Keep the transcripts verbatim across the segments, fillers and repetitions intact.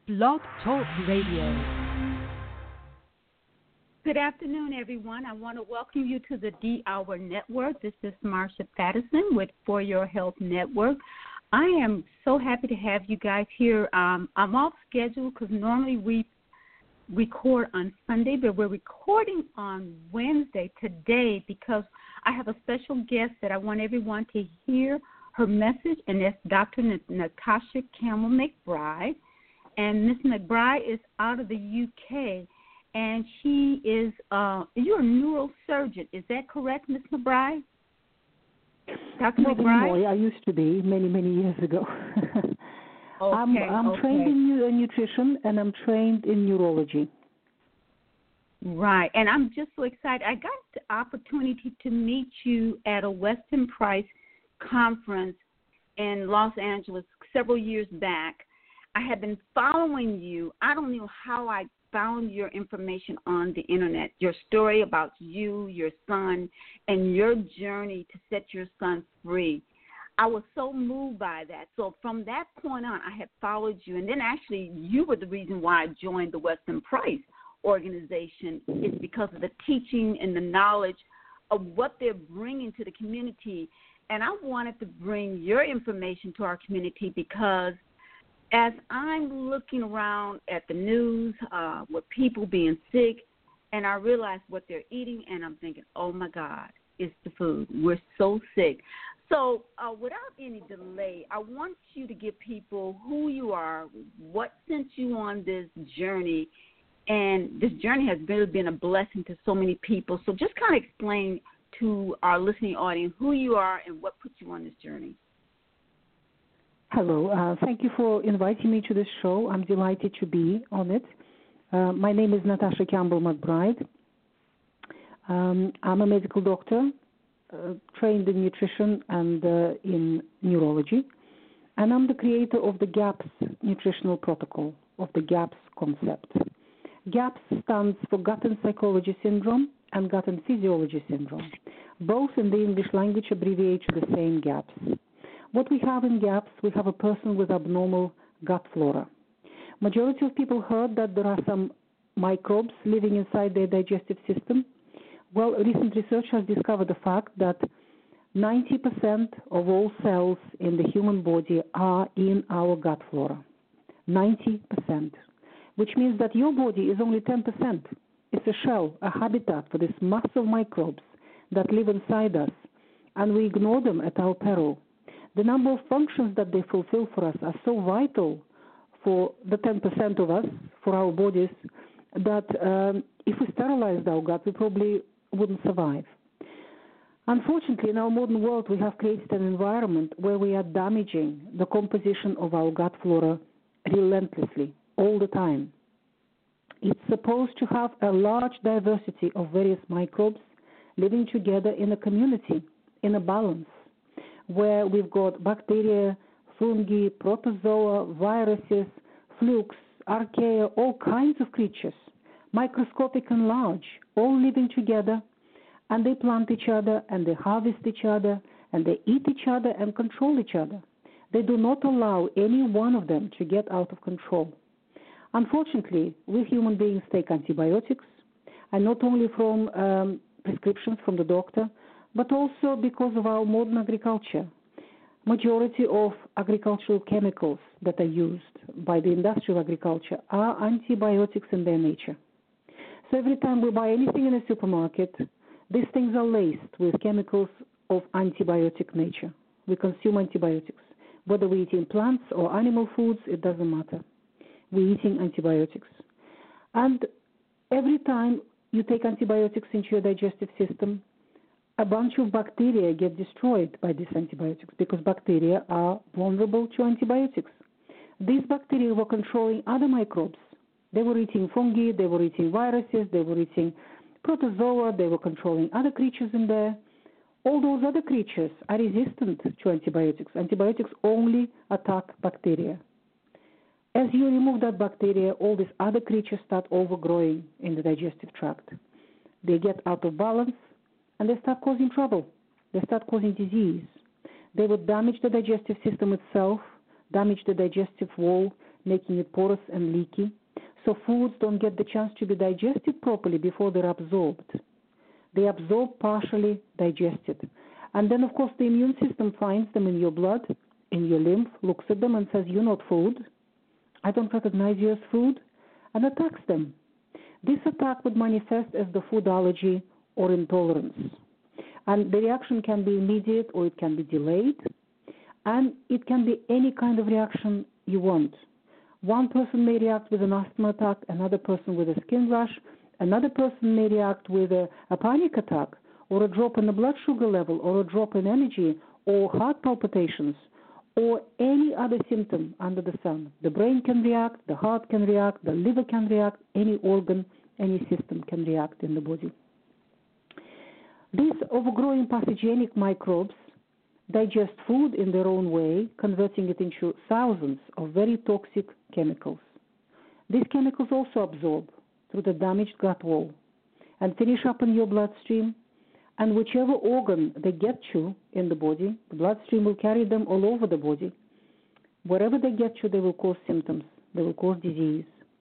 Blog Talk Radio. Good afternoon, everyone. I want to welcome you to the D Hour Network. This is Marsha Patterson with For Your Health Network. I am so happy to have you guys here. Um, I'm off schedule because normally we record on Sunday, but we're recording on Wednesday today because I have a special guest that I want everyone to hear her message, and that's Doctor Natasha Campbell McBride. And Miss McBride is out of the U K, and she is, uh, you're a neurosurgeon. Is that correct, Miss McBride? Doctor Not McBride? anymore. I used to be many, many years ago. okay, I'm, I'm okay. trained in nu- nutrition, and I'm trained in neurology. Right, and I'm just so excited. I got the opportunity to meet you at a Weston Price conference in Los Angeles several years back. I have been following you. I don't know how I found your information on the internet, your story about you, your son, and your journey to set your son free. I was so moved by that. So from that point on, I had followed you. And then actually you were the reason why I joined the Weston Price organization. It's because of the teaching and the knowledge of what they're bringing to the community. And I wanted to bring your information to our community because as I'm looking around at the news uh, with people being sick, and I realize what they're eating, and I'm thinking, oh, my God, it's the food. We're so sick. So uh, without any delay, I want you to give people who you are, what sent you on this journey, and this journey has really been a blessing to so many people. So just kind of explain to our listening audience who you are and what put you on this journey. Hello. Uh, thank you for inviting me to this show. I'm delighted to be on it. Uh, my name is Natasha Campbell McBride. Um, I'm a medical doctor, uh, trained in nutrition and uh, in neurology, and I'm the creator of the GAPS nutritional protocol, of the GAPS concept. GAPS stands for Gut and Psychology Syndrome and Gut and Physiology Syndrome. Both in the English language abbreviate to the same GAPS. What we have in GAPS, we have a person with abnormal gut flora. Majority of people heard that there are some microbes living inside their digestive system. Well, recent research has discovered the fact that ninety percent of all cells in the human body are in our gut flora. ninety percent. Which means that your body is only ten percent. It's a shell, a habitat for these massive microbes that live inside us, and we ignore them at our peril. The number of functions that they fulfill for us are so vital for the ten percent of us, for our bodies, that um, if we sterilized our gut, we probably wouldn't survive. Unfortunately, in our modern world, we have created an environment where we are damaging the composition of our gut flora relentlessly, all the time. It's supposed to have a large diversity of various microbes living together in a community, in a balance, where we've got bacteria, fungi, protozoa, viruses, flukes, archaea, all kinds of creatures, microscopic and large, all living together, and they plant each other, and they harvest each other, and they eat each other and control each other. They do not allow any one of them to get out of control. Unfortunately, we human beings take antibiotics, and not only from um, prescriptions from the doctor, but also because of our modern agriculture. Majority of agricultural chemicals that are used by the industrial agriculture are antibiotics in their nature. So every time we buy anything in a supermarket, these things are laced with chemicals of antibiotic nature. We consume antibiotics. Whether we're eating plants or animal foods, it doesn't matter. We're eating antibiotics. And every time you take antibiotics into your digestive system, a bunch of bacteria get destroyed by these antibiotics because bacteria are vulnerable to antibiotics. These bacteria were controlling other microbes. They were eating fungi, they were eating viruses, they were eating protozoa, they were controlling other creatures in there. All those other creatures are resistant to antibiotics. Antibiotics only attack bacteria. As you remove that bacteria, all these other creatures start overgrowing in the digestive tract. They get out of balance, and they start causing trouble. They start causing disease. They would damage the digestive system itself, damage the digestive wall, making it porous and leaky. So foods don't get the chance to be digested properly before they're absorbed. They absorb partially digested. And then, of course, the immune system finds them in your blood, in your lymph, looks at them and says, you're not food. I don't recognize you as food, and attacks them. This attack would manifest as the food allergy or intolerance. And the reaction can be immediate or it can be delayed. And it can be any kind of reaction you want. One person may react with an asthma attack, another person with a skin rash, another person may react with a, a panic attack, or a drop in the blood sugar level, or a drop in energy, or heart palpitations, or any other symptom under the sun. The brain can react, the heart can react, the liver can react, any organ, any system can react in the body. These overgrowing pathogenic microbes digest food in their own way, converting it into thousands of very toxic chemicals. These chemicals also absorb through the damaged gut wall and finish up in your bloodstream, and whichever organ they get to in the body, the bloodstream will carry them all over the body. Wherever they get to, they will cause symptoms, they will cause disease.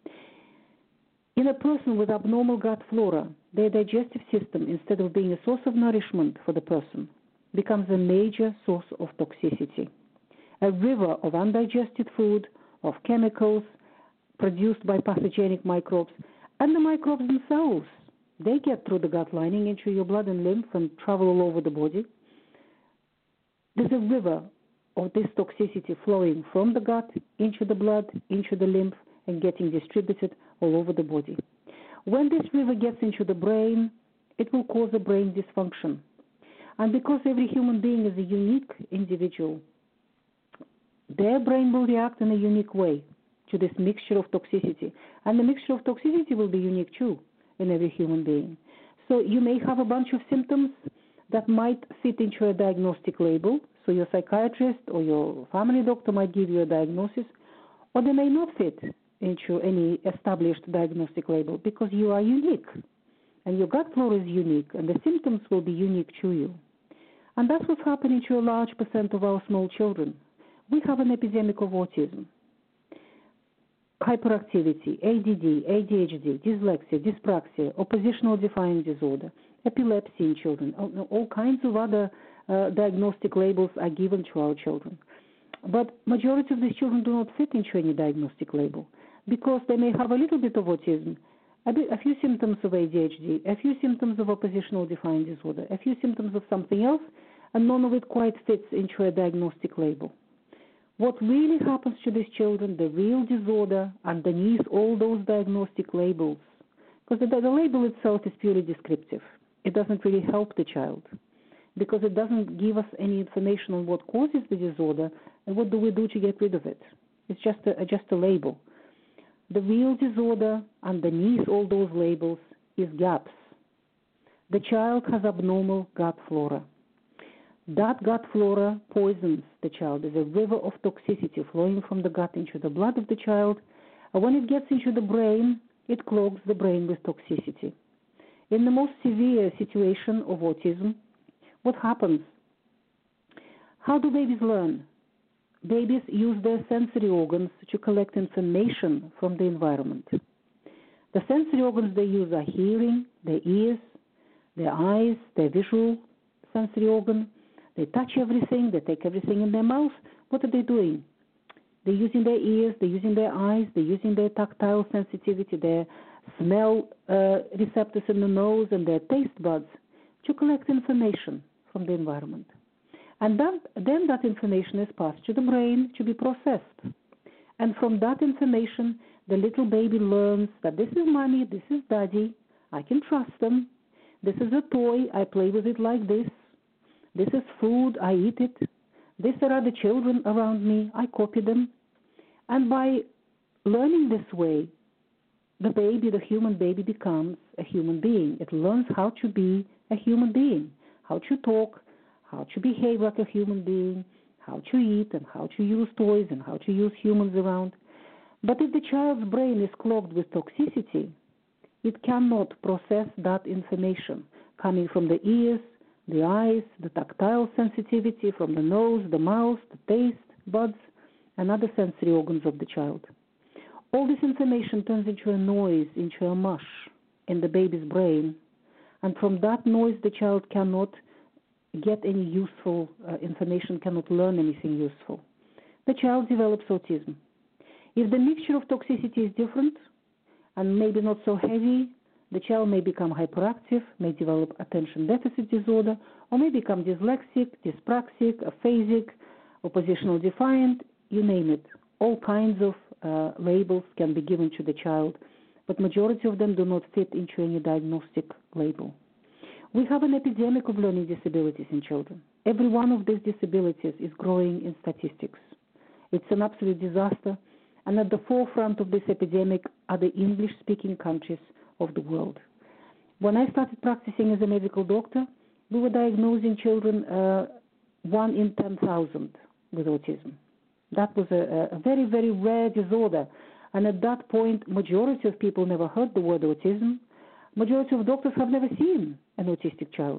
In a person with abnormal gut flora, their digestive system, instead of being a source of nourishment for the person, becomes a major source of toxicity. A river of undigested food, of chemicals produced by pathogenic microbes, and the microbes themselves. They get through the gut lining into your blood and lymph and travel all over the body. There's a river of this toxicity flowing from the gut into the blood, into the lymph, and getting distributed all over the body. When this river gets into the brain, it will cause a brain dysfunction. And because every human being is a unique individual, their brain will react in a unique way to this mixture of toxicity. And the mixture of toxicity will be unique too in every human being. So you may have a bunch of symptoms that might fit into a diagnostic label. So your psychiatrist or your family doctor might give you a diagnosis, or they may not fit into any established diagnostic label because you are unique. And your gut flora is unique, and the symptoms will be unique to you. And that's what's happening to a large percent of our small children. We have an epidemic of autism, hyperactivity, A D D, A D H D, dyslexia, dyspraxia, oppositional defiant disorder, epilepsy in children. All, all kinds of other uh, diagnostic labels are given to our children. But majority of these children do not fit into any diagnostic label because they may have a little bit of autism, A, bit, a few symptoms of A D H D, a few symptoms of oppositional defiant disorder, a few symptoms of something else, and none of it quite fits into a diagnostic label. What really happens to these children, the real disorder underneath all those diagnostic labels, because the, the label itself is purely descriptive. It doesn't really help the child because it doesn't give us any information on what causes the disorder and what do we do to get rid of it. It's just a, just a label. The real disorder underneath all those labels is gaps. The child has abnormal gut flora. That gut flora poisons the child. There's a river of toxicity flowing from the gut into the blood of the child. And when it gets into the brain, it clogs the brain with toxicity. In the most severe situation of autism, what happens? How do babies learn? Babies use their sensory organs to collect information from the environment. The sensory organs they use are hearing, their ears, their eyes, their visual sensory organ. They touch everything, they take everything in their mouth. What are they doing? They're using their ears, they're using their eyes, they're using their tactile sensitivity, their smell uh, receptors in the nose and their taste buds to collect information from the environment. And then, then that information is passed to the brain to be processed. And from that information, the little baby learns that this is mommy, this is daddy, I can trust them. This is a toy, I play with it like this. This is food, I eat it. These are other children around me, I copy them. And by learning this way, the baby, the human baby, becomes a human being. It learns how to be a human being, how to talk, how to behave like a human being, how to eat and how to use toys and how to use humans around. But if the child's brain is clogged with toxicity, it cannot process that information coming from the ears, the eyes, the tactile sensitivity, from the nose, the mouth, the taste buds, and other sensory organs of the child. All this information turns into a noise, into a mush in the baby's brain. And from that noise, the child cannot get any useful uh, information, cannot learn anything useful. The child develops autism. If the mixture of toxicity is different and maybe not so heavy, the child may become hyperactive, may develop attention deficit disorder, or may become dyslexic, dyspraxic, aphasic, oppositional defiant, you name it. All kinds of uh, labels can be given to the child, but majority of them do not fit into any diagnostic label. We have an epidemic of learning disabilities in children. Every one of these disabilities is growing in statistics. It's an absolute disaster, and at the forefront of this epidemic are the English-speaking countries of the world. When I started practicing as a medical doctor, we were diagnosing children uh, one in ten thousand with autism. That was a, a very, very rare disorder. And at that point, majority of people never heard the word autism. Majority of doctors have never seen an autistic child.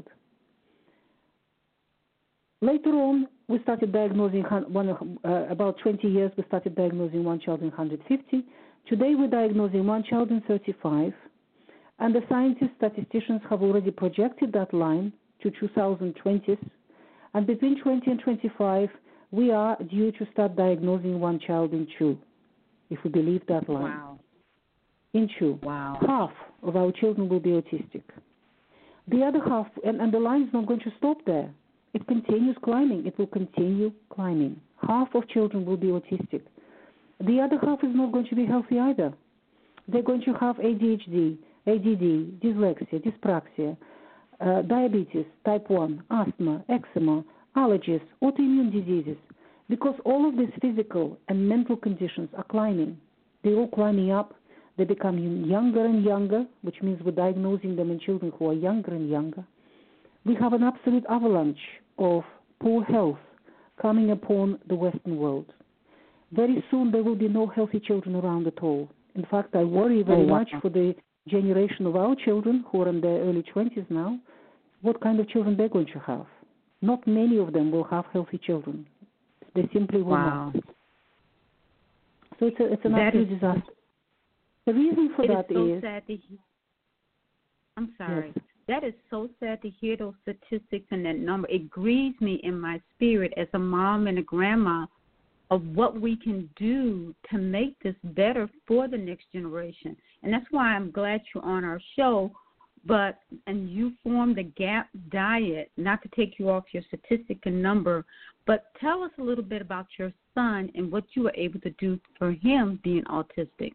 Later on, we started diagnosing, one, uh, about twenty years, we started diagnosing one child in one hundred fifty. Today, we're diagnosing one child in thirty-five. And the scientists, statisticians have already projected that line to two thousand twenty. And between twenty and twenty-five, we are due to start diagnosing one child in two, if we believe that line. Wow. In two. Wow. Half of our children will be autistic. The other half, and, and the line is not going to stop there. It continues climbing. It will continue climbing. Half of children will be autistic. The other half is not going to be healthy either. They're going to have A D H D, A D D, dyslexia, dyspraxia, uh, diabetes, type one, asthma, eczema, allergies, autoimmune diseases, because all of these physical and mental conditions are climbing. They're all climbing up. They become younger and younger, which means we're diagnosing them in children who are younger and younger. We have an absolute avalanche of poor health coming upon the Western world. Very soon there will be no healthy children around at all. In fact, I worry very oh, wow. much for the generation of our children who are in their early twenties now, what kind of children they're going to have. Not many of them will have healthy children. They simply will wow. not. So it's, a, it's an that absolute is, disaster. The reason for it that is so is... sad to hear. I'm sorry. Yes. That is so sad to hear those statistics and that number. It grieves me in my spirit as a mom and a grandma of what we can do to make this better for the next generation. And that's why I'm glad you're on our show. But and you formed the GAP diet, not to take you off your statistic and number, but tell us a little bit about your son and what you were able to do for him being autistic.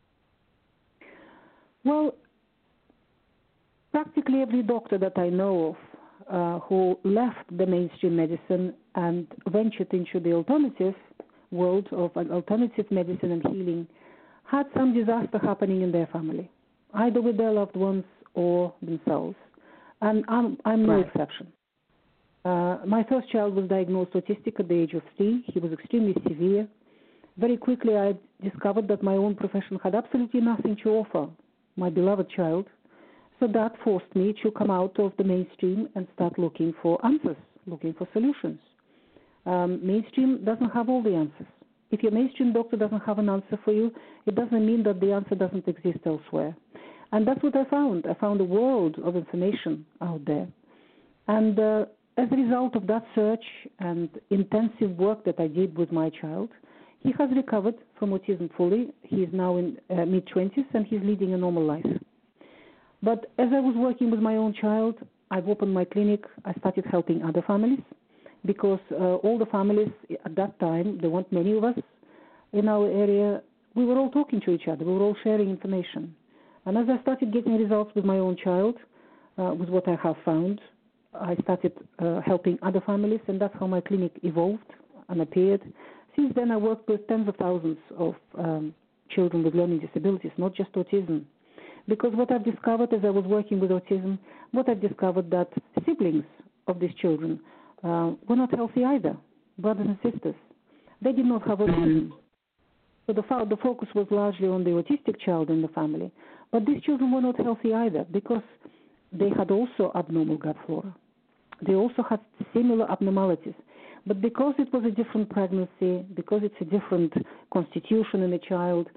Well, practically every doctor that I know of uh, who left the mainstream medicine and ventured into the alternative world of an alternative medicine and healing had some disaster happening in their family, either with their loved ones or themselves. And I'm, I'm no right. exception. Uh, my first child was diagnosed autistic at the age of three. He was extremely severe. Very quickly I discovered that my own profession had absolutely nothing to offer my beloved child. So that forced me to come out of the mainstream and start looking for answers, looking for solutions. Um, mainstream doesn't have all the answers. If your mainstream doctor doesn't have an answer for you, it doesn't mean that the answer doesn't exist elsewhere. And that's what I found. I found a world of information out there. And uh, as a result of that search and intensive work that I did with my child, he has recovered from autism fully. He is now in uh, mid-twenties and he's leading a normal life. But as I was working with my own child, I've opened my clinic. I started helping other families because uh, all the families at that time, there weren't many of us in our area, we were all talking to each other. We were all sharing information. And as I started getting results with my own child, uh, with what I have found, I started uh, helping other families, and that's how my clinic evolved and appeared. Since then, I worked with tens of thousands of um, children with learning disabilities, not just autism. Because what I've discovered as I was working with autism, what I've discovered that siblings of these children uh, were not healthy either, brothers and sisters. They did not have autism. So the, fo- the focus was largely on the autistic child in the family. But these children were not healthy either because they had also abnormal gut flora. They also had similar abnormalities. But because it was a different pregnancy, because it's a different constitution in a child,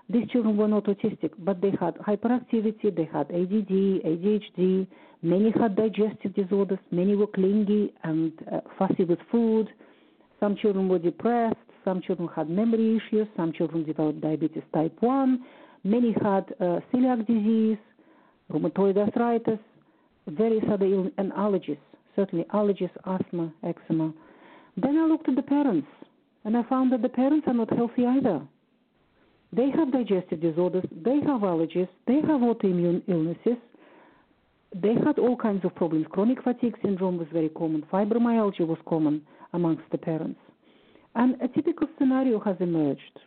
These children were not autistic, but they had hyperactivity, they had A D D, A D H D, many had digestive disorders, many were clingy and uh, fussy with food. Some children were depressed, some children had memory issues, some children developed diabetes type one, many had uh, celiac disease, rheumatoid arthritis, various other illnesses, and allergies, certainly allergies, asthma, eczema. Then I looked at the parents, and I found that the parents are not healthy either. They have digestive disorders, they have allergies, they have autoimmune illnesses, they had all kinds of problems. Chronic fatigue syndrome was very common, fibromyalgia was common amongst the parents. And a typical scenario has emerged.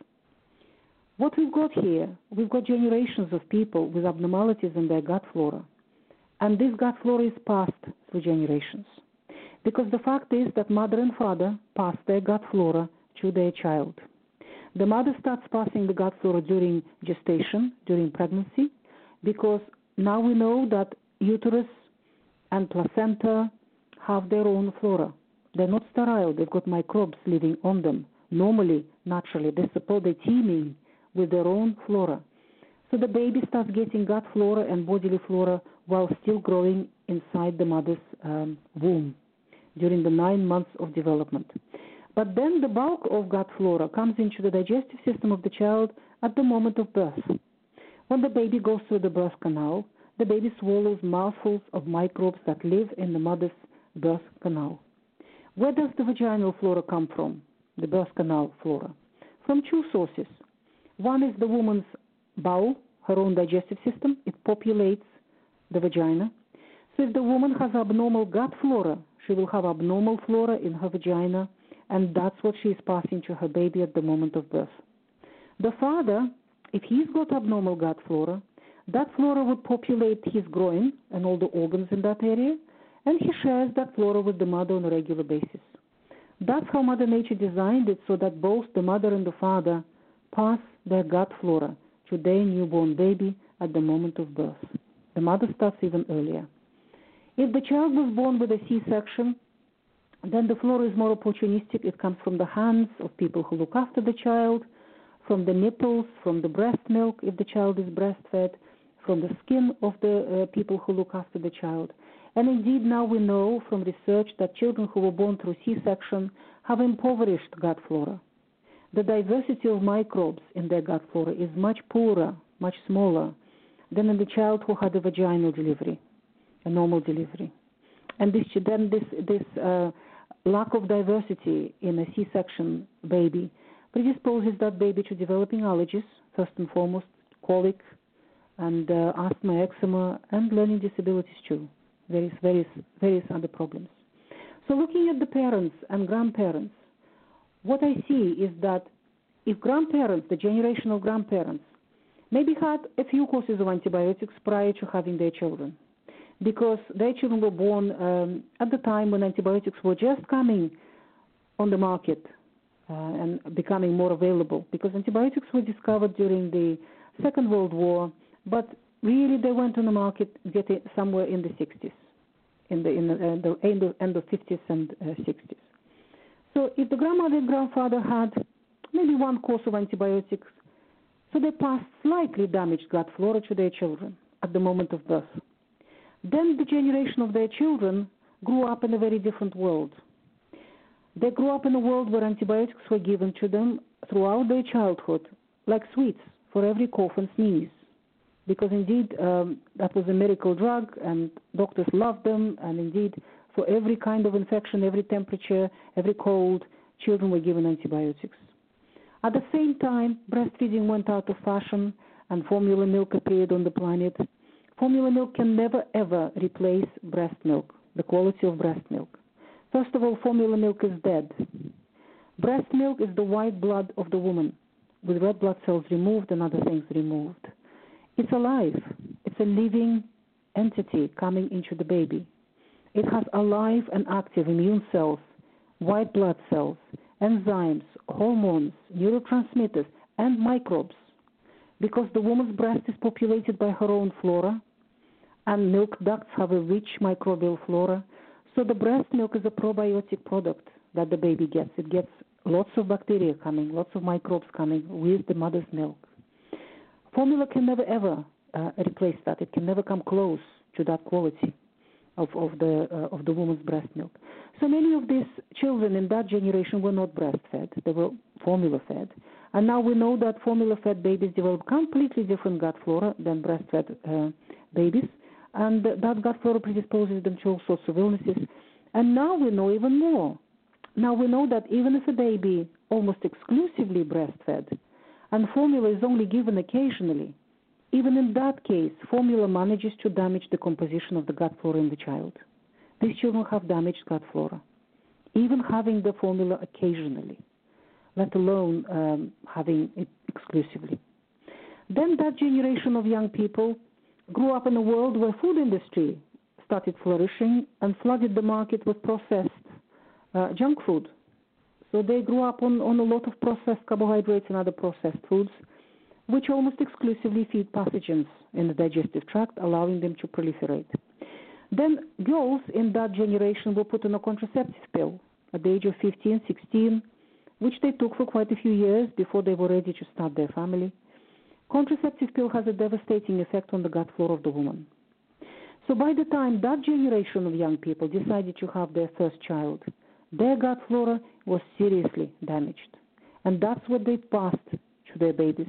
What we've got here, we've got generations of people with abnormalities in their gut flora. And this gut flora is passed through generations. Because the fact is that mother and father pass their gut flora to their child. The mother starts passing the gut flora during gestation, during pregnancy, because now we know that uterus and placenta have their own flora. They're not sterile. They've got microbes living on them. Normally, naturally, they support the teeming with their own flora. So the baby starts getting gut flora and bodily flora while still growing inside the mother's um, womb during the nine months of development. But then the bulk of gut flora comes into the digestive system of the child at the moment of birth. When the baby goes through the birth canal, the baby swallows mouthfuls of microbes that live in the mother's birth canal. Where does the vaginal flora come from, the birth canal flora? From two sources. One is the woman's bowel, her own digestive system. It populates the vagina. So if the woman has abnormal gut flora, she will have abnormal flora in her vagina, and that's what she is passing to her baby at the moment of birth. The father, if he's got abnormal gut flora, that flora would populate his groin and all the organs in that area, and he shares that flora with the mother on a regular basis. That's how Mother Nature designed it, so that both the mother and the father pass their gut flora to their newborn baby at the moment of birth. The mother starts even earlier. If the child was born with a C-section, then the flora is more opportunistic. It comes from the hands of people who look after the child, from the nipples, from the breast milk if the child is breastfed, from the skin of the uh, people who look after the child. And indeed, now we know from research that children who were born through C-section have impoverished gut flora. The diversity of microbes in their gut flora is much poorer, much smaller than in the child who had a vaginal delivery, a normal delivery. And this, then this, this uh, lack of diversity in a C-section baby predisposes that baby to developing allergies, first and foremost, colic, and uh, asthma, eczema, and learning disabilities too, various, various, various other problems. So looking at the parents and grandparents, what I see is that if grandparents, the generation of grandparents, maybe had a few courses of antibiotics prior to having their children, because their children were born um, at the time when antibiotics were just coming on the market uh, and becoming more available, because antibiotics were discovered during the Second World War, but really they went on the market getting somewhere in the sixties, in the, in the, uh, the end, of, end of fifties and uh, sixties. So if the grandmother and grandfather had maybe one course of antibiotics, so they passed slightly damaged gut flora to their children at the moment of birth. Then the generation of their children grew up in a very different world. They grew up in a world where antibiotics were given to them throughout their childhood, like sweets, for every cough and sneeze. Because indeed, um, that was a miracle drug, and doctors loved them, and indeed, for every kind of infection, every temperature, every cold, children were given antibiotics. At the same time, breastfeeding went out of fashion, and formula milk appeared on the planet. Formula milk can never, ever replace breast milk, the quality of breast milk. First of all, formula milk is dead. Breast milk is the white blood of the woman, with red blood cells removed and other things removed. It's alive. It's a living entity coming into the baby. It has alive and active immune cells, white blood cells, enzymes, hormones, neurotransmitters, and microbes. Because the woman's breast is populated by her own flora, and milk ducts have a rich microbial flora, so the breast milk is a probiotic product that the baby gets. It gets lots of bacteria coming, lots of microbes coming with the mother's milk. Formula can never ever uh, replace that. It can never come close to that quality of, of the uh, of the woman's breast milk. So many of these children in that generation were not breastfed; they were formula fed. And now we know that formula fed babies develop completely different gut flora than breastfed uh, babies, and that gut flora predisposes them to all sorts of illnesses. And now we know even more. Now we know that even if a baby almost exclusively breastfed and formula is only given occasionally, even in that case, formula manages to damage the composition of the gut flora in the child. These children have damaged gut flora, even having the formula occasionally, let alone um, having it exclusively. Then that generation of young people grew up in a world where food industry started flourishing and flooded the market with processed uh, junk food. So they grew up on, on a lot of processed carbohydrates and other processed foods, which almost exclusively feed pathogens in the digestive tract, allowing them to proliferate. Then girls in that generation were put on a contraceptive pill at the age of fifteen, sixteen, which they took for quite a few years before they were ready to start their family. Contraceptive pill has a devastating effect on the gut flora of the woman. So by the time that generation of young people decided to have their first child, their gut flora was seriously damaged. And that's what they passed to their babies.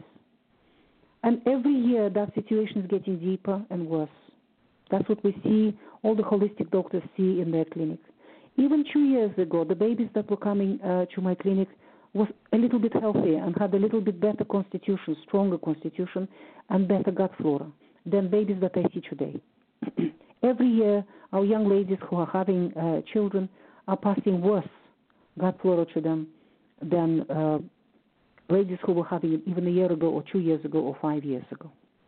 And every year that situation is getting deeper and worse. That's what we see, all the holistic doctors see in their clinics. Even two years ago, the babies that were coming uh, to my clinic was a little bit healthier and had a little bit better constitution, stronger constitution, and better gut flora than babies that I see today. Every year, our young ladies who are having uh, children are passing worse gut flora to them than uh, ladies who were having it even a year ago or two years ago or five years ago.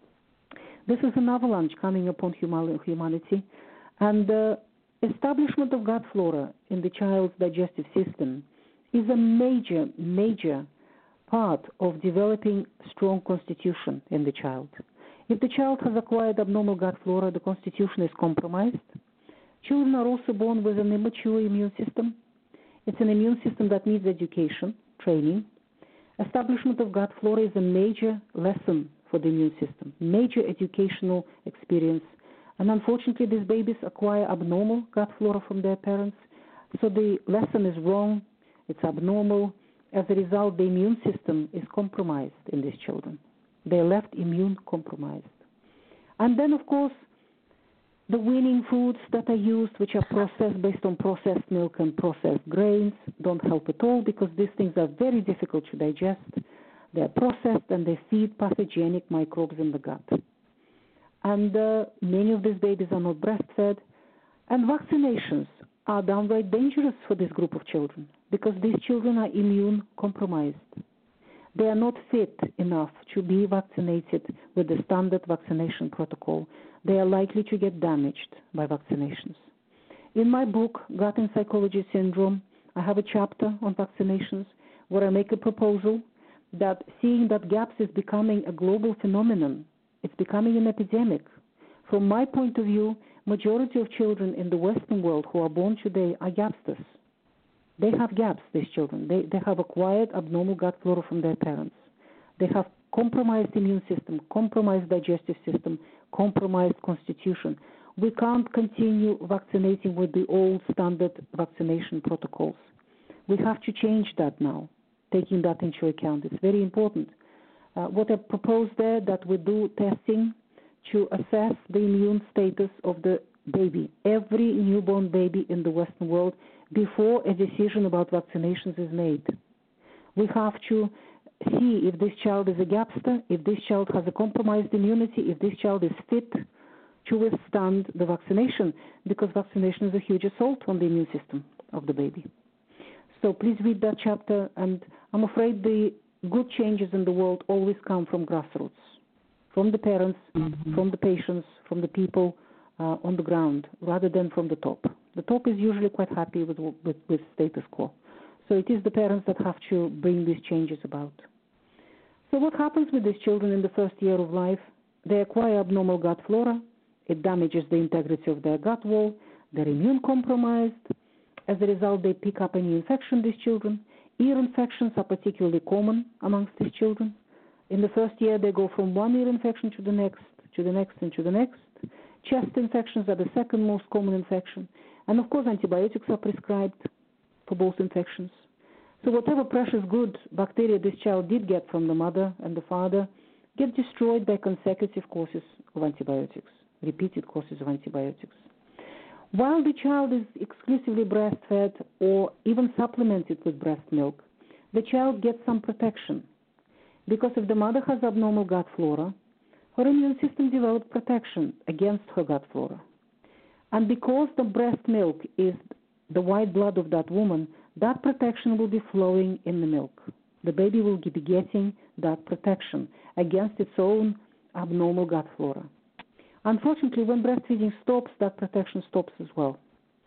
This is an avalanche coming upon humanity, and the establishment of gut flora in the child's digestive system is a major, major part of developing strong constitution in the child. If the child has acquired abnormal gut flora, the constitution is compromised. Children are also born with an immature immune system. It's an immune system that needs education, training. Establishment of gut flora is a major lesson for the immune system, major educational experience. And unfortunately, these babies acquire abnormal gut flora from their parents. So the lesson is wrong, it's abnormal. As a result, the immune system is compromised in these children. They're left immune compromised. And then, of course, the weaning foods that are used, which are processed based on processed milk and processed grains, don't help at all because these things are very difficult to digest. They're processed and they feed pathogenic microbes in the gut. And uh, many of these babies are not breastfed. And vaccinations are downright dangerous for this group of children because these children are immune compromised. They are not fit enough to be vaccinated with the standard vaccination protocol. They are likely to get damaged by vaccinations. In my book, Gut and Psychology Syndrome, I have a chapter on vaccinations where I make a proposal that seeing that gaps is becoming a global phenomenon, it's becoming an epidemic. From my point of view, majority of children in the Western world who are born today are gapsters. They have gaps, these children. They, they have acquired abnormal gut flora from their parents. They have compromised immune system, compromised digestive system, compromised constitution. We can't continue vaccinating with the old standard vaccination protocols. We have to change that now, taking that into account. It's very important. Uh, what I propose there, that we do testing to assess the immune status of the baby, every newborn baby in the Western world, before a decision about vaccinations is made. We have to see if this child is a gapster, if this child has a compromised immunity, if this child is fit to withstand the vaccination, because vaccination is a huge assault on the immune system of the baby. So please read that chapter, and I'm afraid the good changes in the world always come from grassroots, from the parents, mm-hmm. from the patients, from the people uh, on the ground, rather than from the top. The top is usually quite happy with, with, with status quo. So it is the parents that have to bring these changes about. So what happens with these children in the first year of life? They acquire abnormal gut flora. It damages the integrity of their gut wall. They're immune compromised. As a result, they pick up any infection, these children. Ear infections are particularly common amongst these children. In the first year, they go from one ear infection to the next, to the next, and to the next. Chest infections are the second most common infection. And of course, antibiotics are prescribed for both infections. So whatever precious good bacteria this child did get from the mother and the father get destroyed by consecutive courses of antibiotics, repeated courses of antibiotics. While the child is exclusively breastfed or even supplemented with breast milk, the child gets some protection. Because if the mother has abnormal gut flora, her immune system develops protection against her gut flora. And because the breast milk is the white blood of that woman, that protection will be flowing in the milk. The baby will be getting that protection against its own abnormal gut flora. Unfortunately, when breastfeeding stops, that protection stops as well.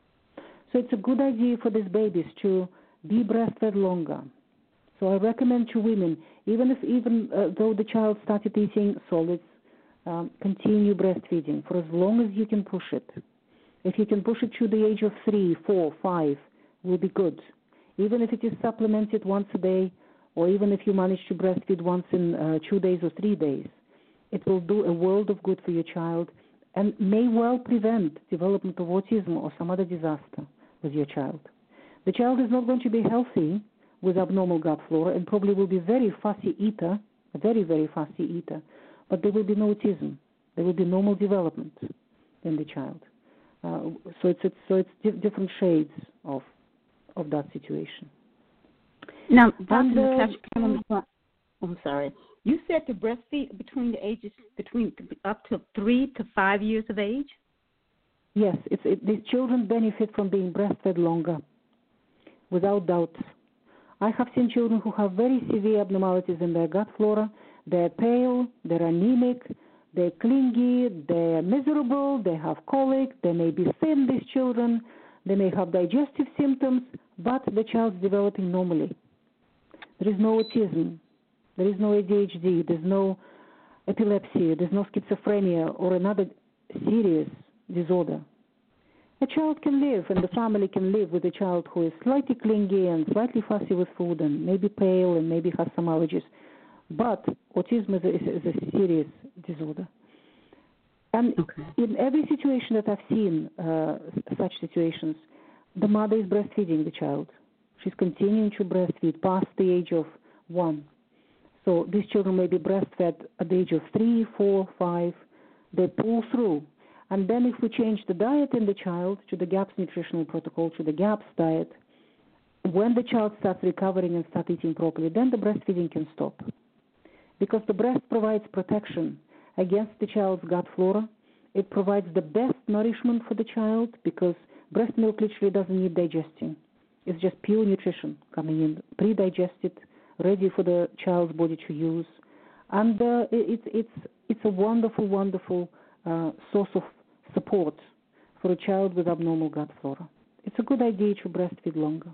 So it's a good idea for these babies to be breastfed longer. So I recommend to women, even if even uh, though the child started eating solids, um, continue breastfeeding for as long as you can push it. If you can push it to the age of three, four, five, will be good. Even if it is supplemented once a day, or even if you manage to breastfeed once in uh, two days or three days, it will do a world of good for your child and may well prevent development of autism or some other disaster with your child. The child is not going to be healthy with abnormal gut flora and probably will be very fussy eater, a very, very fussy eater, but there will be no autism. There will be normal development in the child. Uh, so it's, it's so it's di- different shades of of that situation. Now, Doctor And, uh, Natasha, come on the front. I'm sorry. You said to breastfeed between the ages between up to three to five years of age. Yes, it's, it, these children benefit from being breastfed longer, without doubt. I have seen children who have very severe abnormalities in their gut flora. They're pale, they're anemic, they're clingy, they're miserable, they have colic, they may be thin, these children, they may have digestive symptoms, but the child's developing normally. There is no autism, there is no A D H D, there's no epilepsy, there's no schizophrenia or another serious disorder. A child can live, and the family can live with a child who is slightly clingy and slightly fussy with food and maybe pale and maybe has some allergies. But autism is a, is a serious disorder. And okay. in every situation that I've seen, uh, such situations, the mother is breastfeeding the child. She's continuing to breastfeed past the age of one. So these children may be breastfed at the age of three, four, five. They pull through. And then if we change the diet in the child to the GAPS nutritional protocol, to the GAPS diet, when the child starts recovering and starts eating properly, then the breastfeeding can stop. Because the breast provides protection against the child's gut flora. It provides the best nourishment for the child because breast milk literally doesn't need digesting. It's just pure nutrition coming in, pre-digested, ready for the child's body to use. And uh, it, it's, it's a wonderful, wonderful uh, source of support for a child with abnormal gut flora. It's a good idea to breastfeed longer.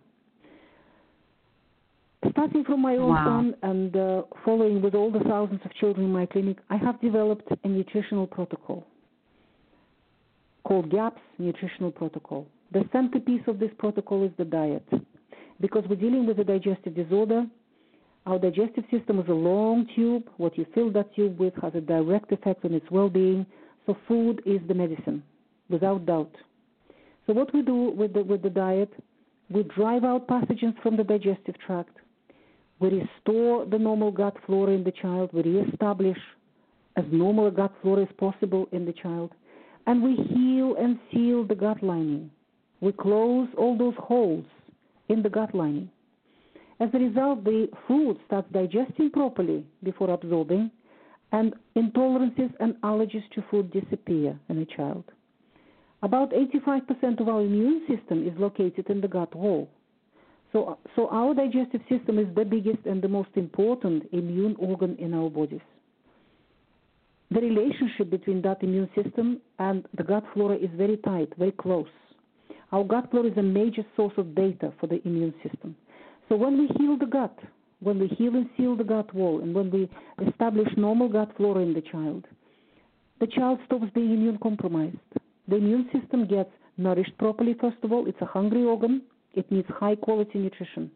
Starting from my own wow. son and uh, following with all the thousands of children in my clinic, I have developed a nutritional protocol called GAPS Nutritional Protocol. The centerpiece of this protocol is the diet. Because we're dealing with a digestive disorder, our digestive system is a long tube. What you fill that tube with has a direct effect on its well-being. So food is the medicine, without doubt. So what we do with the, with the diet, we drive out pathogens from the digestive tract. We restore the normal gut flora in the child. We reestablish as normal a gut flora as possible in the child. And we heal and seal the gut lining. We close all those holes in the gut lining. As a result, the food starts digesting properly before absorbing, and intolerances and allergies to food disappear in a child. About eighty-five percent of our immune system is located in the gut wall. So, so our digestive system is the biggest and the most important immune organ in our bodies. The relationship between that immune system and the gut flora is very tight, very close. Our gut flora is a major source of data for the immune system. So when we heal the gut, when we heal and seal the gut wall, and when we establish normal gut flora in the child, the child stops being immune compromised. The immune system gets nourished properly, first of all. It's a hungry organ. It needs high-quality nutrition.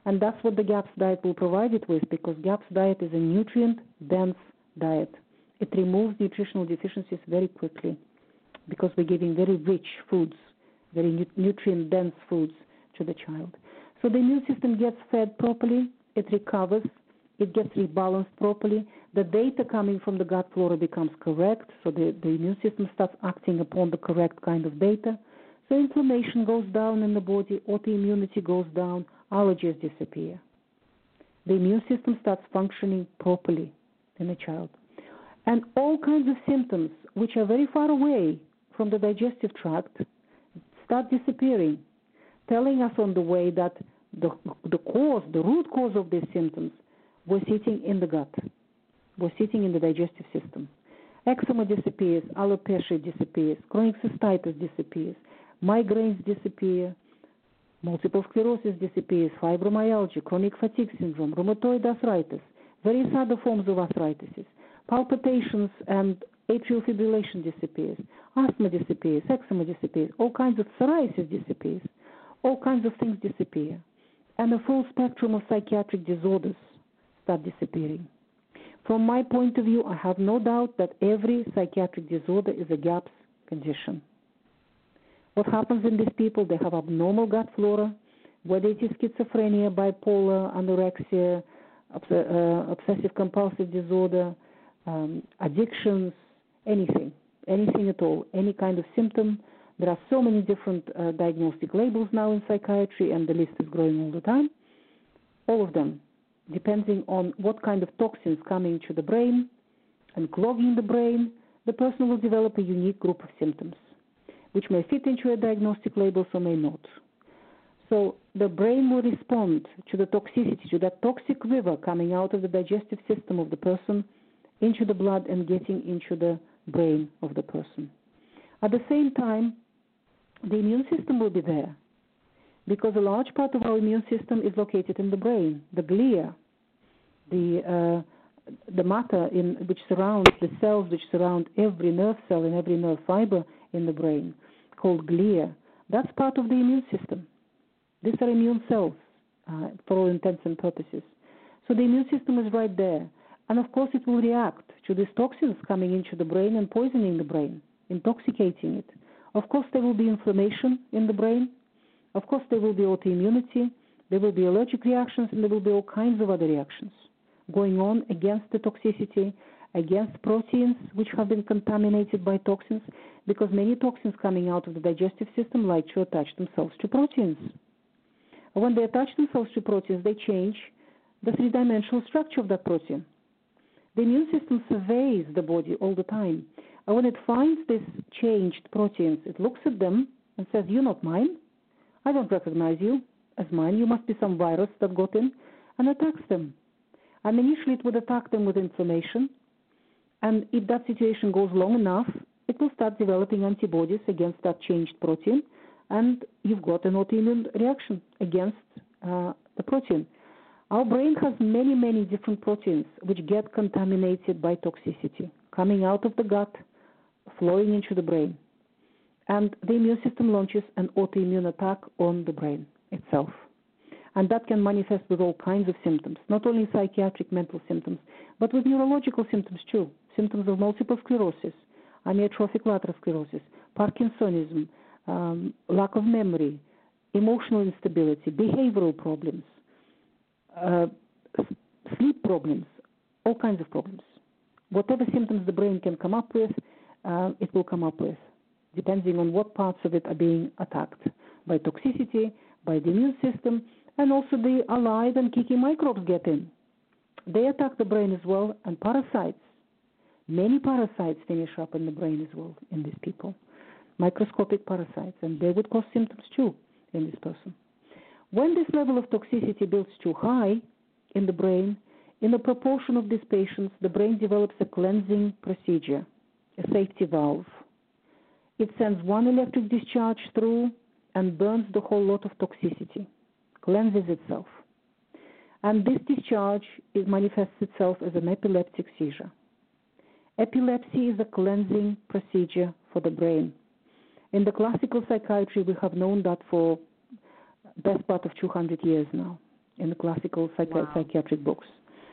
And that's what the GAPS diet will provide it with, because GAPS diet is a nutrient-dense diet. It removes nutritional deficiencies very quickly because we're giving very rich foods, very nu- nutrient-dense foods to the child. So the immune system gets fed properly, it recovers, it gets rebalanced properly, the data coming from the gut flora becomes correct, so the, the immune system starts acting upon the correct kind of data. So inflammation goes down in the body, autoimmunity goes down, allergies disappear. The immune system starts functioning properly in a child. And all kinds of symptoms, which are very far away from the digestive tract, start disappearing, telling us on the way that the, the cause, the root cause of these symptoms was sitting in the gut, was sitting in the digestive system. Eczema disappears, alopecia disappears, chronic cystitis disappears, migraines disappear, multiple sclerosis disappears, fibromyalgia, chronic fatigue syndrome, rheumatoid arthritis, various other forms of arthritis, palpitations and atrial fibrillation disappears, asthma disappears, eczema disappears, all kinds of psoriasis disappears, all kinds of things disappear, and a full spectrum of psychiatric disorders start disappearing. From my point of view, I have no doubt that every psychiatric disorder is a GAPS condition. What happens in these people? They have abnormal gut flora, whether it is schizophrenia, bipolar, anorexia, obs- uh, obsessive-compulsive disorder, um, addictions, anything, anything at all, any kind of symptom. There are so many different uh, diagnostic labels now in psychiatry, and the list is growing all the time. All of them, depending on what kind of toxins coming to the brain and clogging the brain, the person will develop a unique group of symptoms, which may fit into a diagnostic label or may not. So the brain will respond to the toxicity, to that toxic river coming out of the digestive system of the person into the blood and getting into the brain of the person. At the same time, the immune system will be there, because a large part of our immune system is located in the brain, the glia, the uh, the matter in which surrounds the cells which surround every nerve cell and every nerve fiber in the brain, called glia. That's part of the immune system. These are immune cells uh, for all intents and purposes. So the immune system is right there. And of course it will react to these toxins coming into the brain and poisoning the brain, intoxicating it. Of course there will be inflammation in the brain. Of course there will be autoimmunity. There will be allergic reactions, and there will be all kinds of other reactions going on against the toxicity, against proteins which have been contaminated by toxins, because many toxins coming out of the digestive system like to attach themselves to proteins. When they attach themselves to proteins, they change the three-dimensional structure of that protein. The immune system surveys the body all the time. And when it finds these changed proteins, it looks at them and says, "You're not mine. I don't recognize you as mine. You must be some virus that got in," and attacks them. And initially it would attack them with inflammation. And if that situation goes long enough, it will start developing antibodies against that changed protein, and you've got an autoimmune reaction against uh, the protein. Our brain has many, many different proteins which get contaminated by toxicity, coming out of the gut, flowing into the brain. And the immune system launches an autoimmune attack on the brain itself. And that can manifest with all kinds of symptoms, not only psychiatric mental symptoms, but with neurological symptoms too, symptoms of multiple sclerosis, amyotrophic lateral sclerosis, Parkinsonism, um, lack of memory, emotional instability, behavioral problems, uh, sleep problems, all kinds of problems. Whatever symptoms the brain can come up with, uh, it will come up with, depending on what parts of it are being attacked by toxicity, by the immune system, and also the alive and kicking microbes get in. They attack the brain as well, and parasites. Many parasites finish up in the brain as well in these people, microscopic parasites, and they would cause symptoms too in this person. When this level of toxicity builds too high in the brain, in the proportion of these patients, the brain develops a cleansing procedure, a safety valve. It sends one electric discharge through and burns the whole lot of toxicity, cleanses itself. And this discharge it manifests itself as an epileptic seizure. Epilepsy is a cleansing procedure for the brain. In the classical psychiatry, we have known that for the best part of two hundred years now. in the classical psychi- Wow. psychiatric books.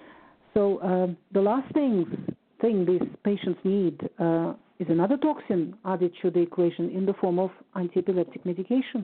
So um, the last thing, thing these patients need uh, is another toxin added to the equation in the form of anti-epileptic medication.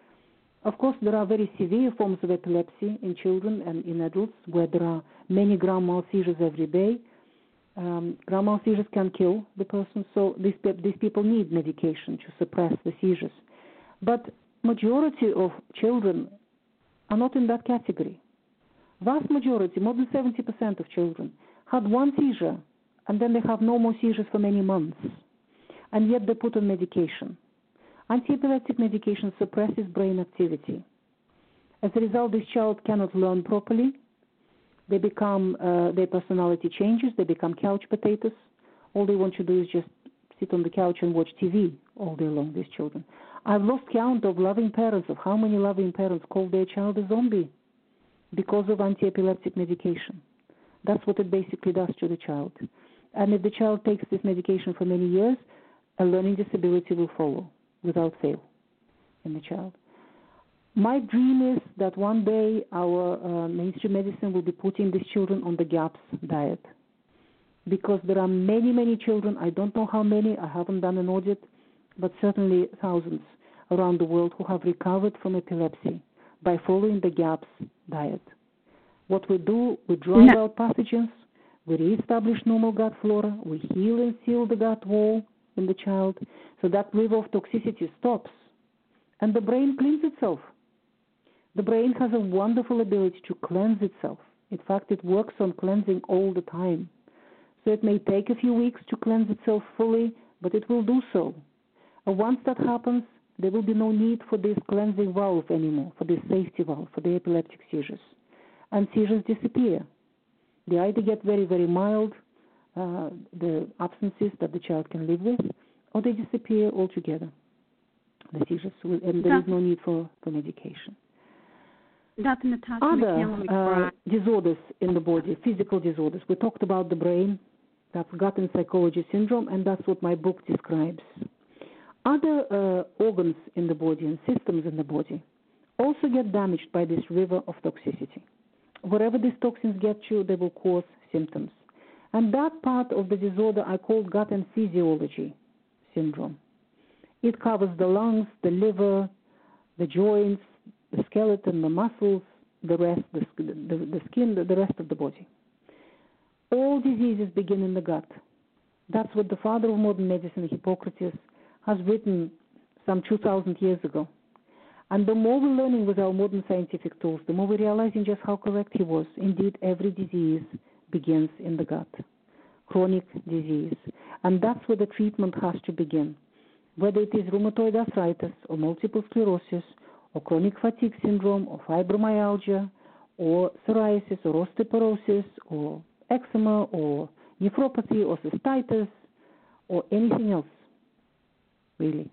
Of course, there are very severe forms of epilepsy in children and in adults where there are many grand mal seizures every day. Um, grand mal seizures can kill the person, so these, pe- these people need medication to suppress the seizures. But majority of children are not in that category. Vast majority, more than seventy percent of children, had one seizure and then they have no more seizures for many months, and yet they're put on medication. Anti-epileptic medication suppresses brain activity. As a result, this child cannot learn properly. They become, uh, their personality changes. They become couch potatoes. All they want to do is just sit on the couch and watch T V all day long, these children. I've lost count of loving parents, of how many loving parents call their child a zombie because of anti-epileptic medication. That's what it basically does to the child. And if the child takes this medication for many years, a learning disability will follow without fail in the child. My dream is that one day our uh, mainstream medicine will be putting these children on the GAPS diet, because there are many, many children, I don't know how many, I haven't done an audit, but certainly thousands around the world who have recovered from epilepsy by following the GAPS diet. What we do, we drive No. out pathogens, we reestablish normal gut flora, we heal and seal the gut wall in the child, so that river of toxicity stops, and the brain cleans itself. The brain has a wonderful ability to cleanse itself. In fact, it works on cleansing all the time. So it may take a few weeks to cleanse itself fully, but it will do so. And once that happens, there will be no need for this cleansing valve anymore, for this safety valve, for the epileptic seizures. And seizures disappear. They either get very, very mild, uh, the absences that the child can live with, or they disappear altogether, the seizures, will, and there is no need for, for medication. Doctor Natasha Other McCandless-McBride. uh, disorders in the body, physical disorders. We talked about the brain, that's gut and psychology syndrome, and that's what my book describes. Other uh, organs in the body and systems in the body also get damaged by this river of toxicity. Wherever these toxins get you, they will cause symptoms. And that part of the disorder I call gut and physiology syndrome. It covers the lungs, the liver, the joints, the skeleton, the muscles, the rest, the, the, the skin, the, the rest of the body. All diseases begin in the gut. That's what the father of modern medicine, Hippocrates, has written some two thousand years ago. And the more we're learning with our modern scientific tools, the more we're realizing just how correct he was. Indeed, every disease begins in the gut, chronic disease. And that's where the treatment has to begin. Whether it is rheumatoid arthritis or multiple sclerosis or chronic fatigue syndrome or fibromyalgia or psoriasis or osteoporosis or eczema or nephropathy or cystitis or anything else, really.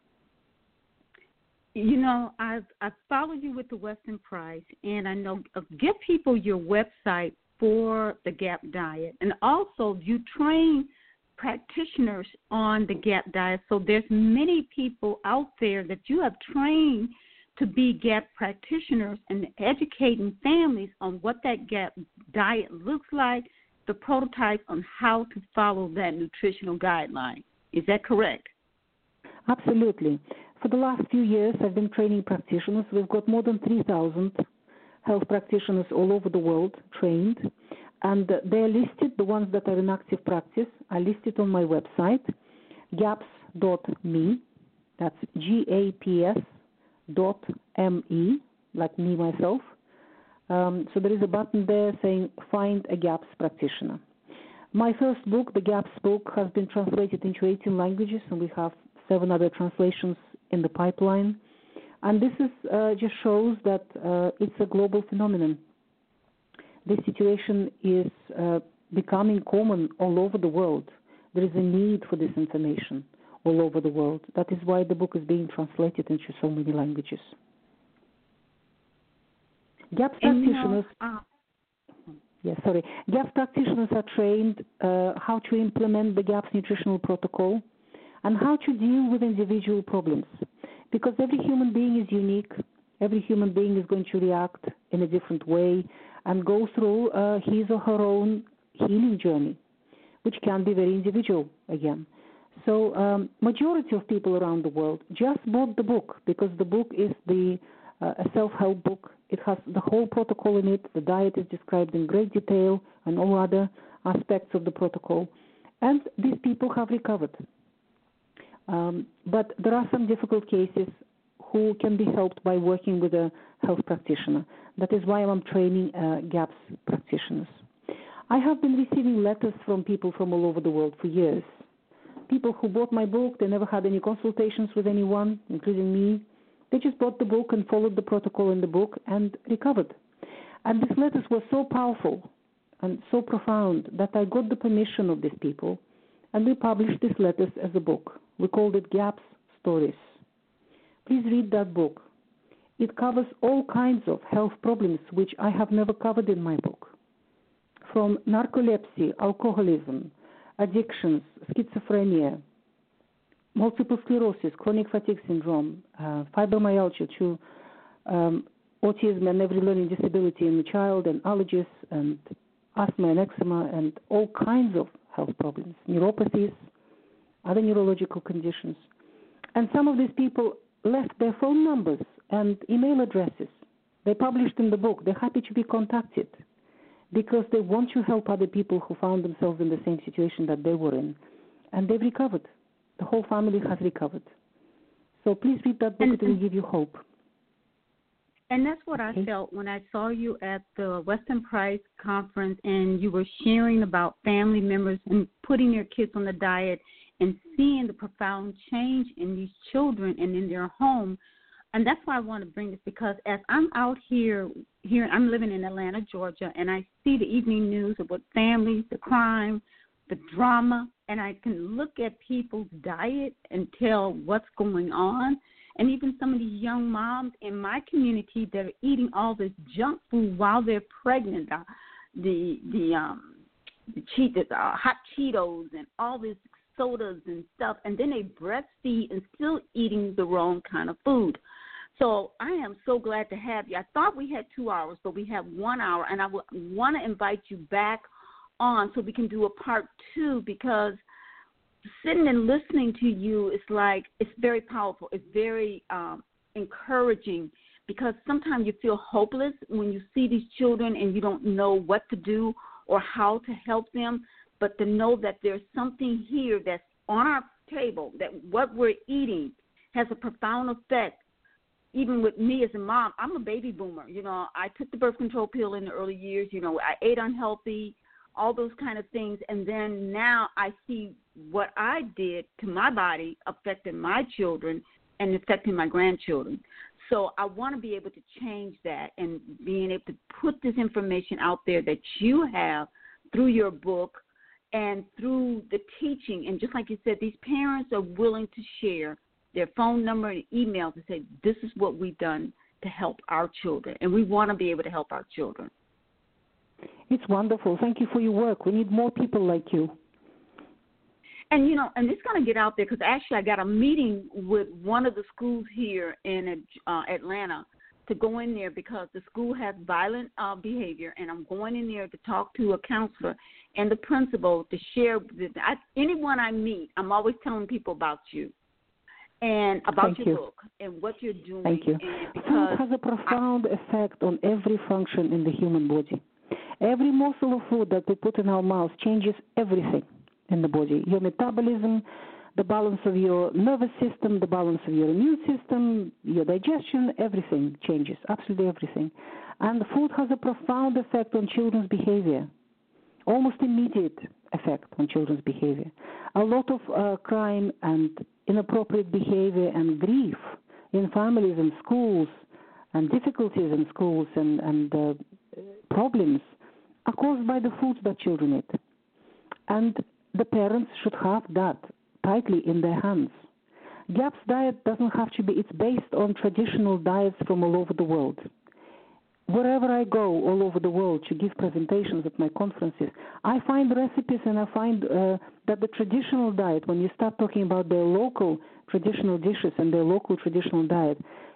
You know, I've I've followed you with the Weston Price, and I know uh, give people your website for the GAP diet, and also you train practitioners on the GAP diet. So there's many people out there that you have trained to be GAP practitioners and educating families on what that GAP diet looks like, the prototype on how to follow that nutritional guideline. Is that correct? Absolutely. For the last few years, I've been training practitioners. We've got more than three thousand health practitioners all over the world trained, and they're listed, the ones that are in active practice, are listed on my website, gaps dot me. That's G A P S dot M E, like me, myself. Um, so there is a button there saying Find a GAPS Practitioner. My first book, the GAPS book, has been translated into eighteen languages, and we have seven other translations in the pipeline. And this is uh, just shows that uh, it's a global phenomenon. This situation is uh, becoming common all over the world. There is a need for this information all over the world. That is why the book is being translated into so many languages. GAPS And, practitioners, you know, uh, yeah, sorry, GAPS practitioners are trained uh, how to implement the GAPS nutritional protocol and how to deal with individual problems. Because every human being is unique, Every human being is going to react in a different way and go through uh, his or her own healing journey, which can be very individual again. So um, majority of people around the world just bought the book because the book is the uh, a self-help book. It has the whole protocol in it. The diet is described in great detail and all other aspects of the protocol. And these people have recovered. Um, but there are some difficult cases who can be helped by working with a health practitioner. That is why I'm training uh, GAPS practitioners. I have been receiving letters from people from all over the world for years. People who bought my book, they never had any consultations with anyone, including me. They just bought the book and followed the protocol in the book and recovered. And these letters were so powerful and so profound that I got the permission of these people, and we published these letters as a book. We called it GAPS Stories. Please read that book. It covers all kinds of health problems which I have never covered in my book, from narcolepsy, alcoholism, addictions, schizophrenia, multiple sclerosis, chronic fatigue syndrome, uh, fibromyalgia, to um, autism and every learning disability in the child, and allergies, and asthma and eczema, and all kinds of health problems, neuropathies, other neurological conditions. And some of these people left their phone numbers and email addresses. They published in the book. They're happy to be contacted because they want to help other people who found themselves in the same situation that they were in. And they've recovered. The whole family has recovered. So please read that book. And, it will give you hope. And that's what okay. I felt when I saw you at the Weston Price conference and you were sharing about family members and putting their kids on the diet and seeing the profound change in these children and in their home. And that's why I want to bring this, because as I'm out here, here I'm living in Atlanta, Georgia, and I see the evening news of what families, the crime, the drama, and I can look at people's diet and tell what's going on. And even some of these young moms in my community that are eating all this junk food while they're pregnant, uh, the the um the, cheat, the uh, hot Cheetos and all this sodas and stuff, and then they breastfeed and still eating the wrong kind of food. So I am so glad to have you. I thought we had two hours, but we have one hour, and I w- want to invite you back on so we can do a part two, because sitting and listening to you is like, it's very powerful. It's very um, encouraging, because sometimes you feel hopeless when you see these children and you don't know what to do or how to help them. But to know that there's something here that's on our table, that what we're eating has a profound effect. Even with me as a mom, I'm a baby boomer. You know, I took the birth control pill in the early years. You know, I ate unhealthy, all those kind of things. And then now I see what I did to my body affecting my children and affecting my grandchildren. So I want to be able to change that, and being able to put this information out there that you have through your book and through the teaching. And just like you said, these parents are willing to share their phone number and email to say, this is what we've done to help our children, and we want to be able to help our children. It's wonderful. Thank you for your work. We need more people like you. And, you know, and it's going to get out there, because actually I got a meeting with one of the schools here in uh, Atlanta to go in there, because the school has violent uh, behavior, and I'm going in there to talk to a counselor and the principal to share this. I, anyone I meet, I'm always telling people about you and about Thank your you. book and what you're doing. Thank you. Food has a profound I, effect on every function in the human body. Every morsel of food that we put in our mouth changes everything in the body. Your metabolism, the balance of your nervous system, the balance of your immune system, your digestion, everything changes, absolutely everything. And food has a profound effect on children's behavior, almost immediate effect on children's behavior. A lot of uh, crime and inappropriate behavior and grief in families and schools, and difficulties in schools and, and uh, problems are caused by the foods that children eat. And the parents should have that tightly in their hands. GAPS diet doesn't have to be, it's based on traditional diets from all over the world. Wherever I go all over the world to give presentations at my conferences, I find recipes, and I find uh, that the traditional diet, when you start talking about their local traditional dishes and their local traditional diet,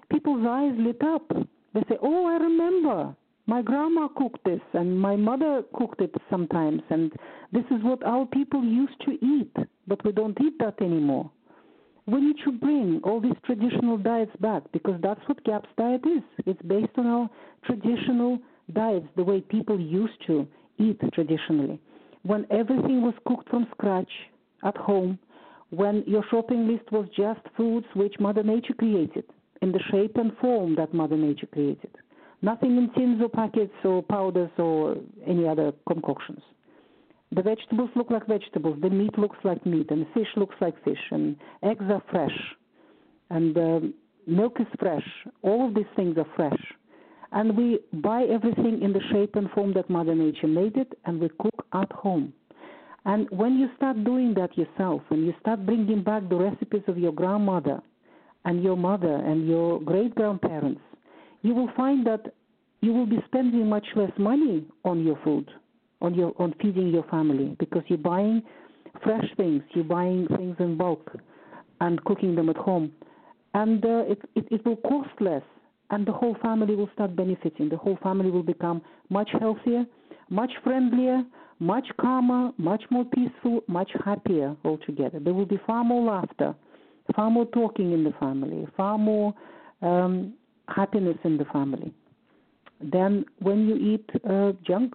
people's eyes lit up. They say, oh, I remember. My grandma cooked this, and my mother cooked it sometimes, and this is what our people used to eat, but we don't eat that anymore. We need to bring all these traditional diets back, because that's what GAPS diet is. It's based on our traditional diets, the way people used to eat traditionally. When everything was cooked from scratch at home, when your shopping list was just foods which Mother Nature created, in the shape and form that Mother Nature created. Nothing in tins or packets or powders or any other concoctions. The vegetables look like vegetables, the meat looks like meat, and fish looks like fish, and eggs are fresh, and uh, milk is fresh. All of these things are fresh. And we buy everything in the shape and form that Mother Nature made it, and we cook at home. And when you start doing that yourself, when you start bringing back the recipes of your grandmother and your mother and your great-grandparents, you will find that you will be spending much less money on your food, on your on feeding your family, because you're buying fresh things, you're buying things in bulk and cooking them at home. And uh, it, it, it will cost less, and the whole family will start benefiting. The whole family will become much healthier, much friendlier, much calmer, much more peaceful, much happier altogether. There will be far more laughter, far more talking in the family, far more um, happiness in the family than when you eat uh, junk.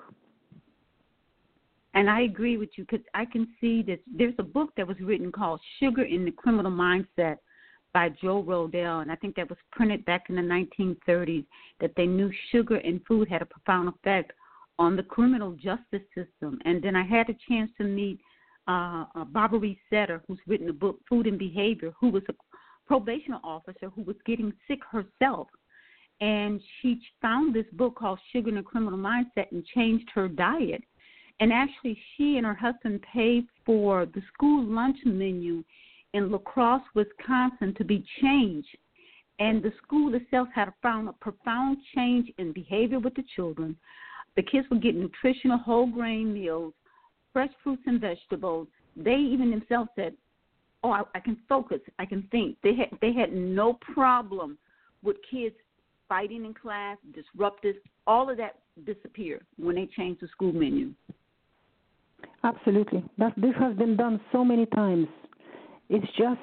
And I agree with you, because I can see that there's a book that was written called Sugar in the Criminal Mindset by Joe Rodell, and I think that was printed back in the nineteen thirties, that they knew sugar in food had a profound effect on the criminal justice system. And then I had a chance to meet uh, uh, Barbara Reese Setter, who's written the book Food and Behavior, who was a probation officer who was getting sick herself. And she found this book called Sugar in the Criminal Mindset and changed her diet. And actually, she and her husband paid for the school lunch menu in La Crosse, Wisconsin, to be changed. And the school itself had found a profound change in behavior with the children. The kids would get nutritional whole grain meals, fresh fruits and vegetables. They even themselves said, oh, I, I can focus, I can think. They had, they had no problem with kids fighting in class, disruptive. All of that disappeared when they changed the school menu. Absolutely. That, this has been done so many times. It's just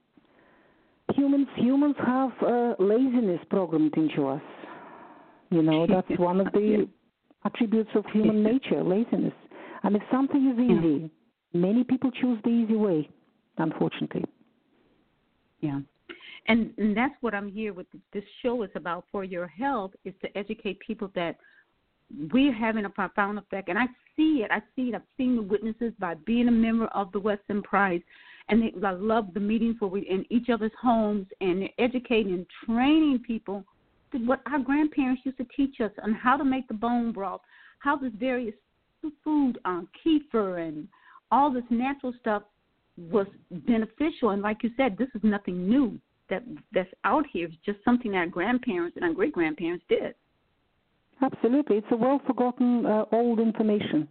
humans humans have uh, laziness programmed into us. You know, that's one of the attributes of human nature, laziness. And if something is easy, yeah. many people choose the easy way, unfortunately. Yeah. And, and that's what I'm here with. This show is about, for your health, is to educate people that we're having a profound effect. And I see it. I see it. I've seen the witnesses by being a member of the Weston Prize. And they, I love the meetings where we're in each other's homes, and they're educating and training people to what our grandparents used to teach us on how to make the bone broth, how this various food, um, kefir and all this natural stuff was beneficial. And like you said, this is nothing new that that's out here. It's just something that our grandparents and our great-grandparents did. Absolutely. It's a well-forgotten uh, old information.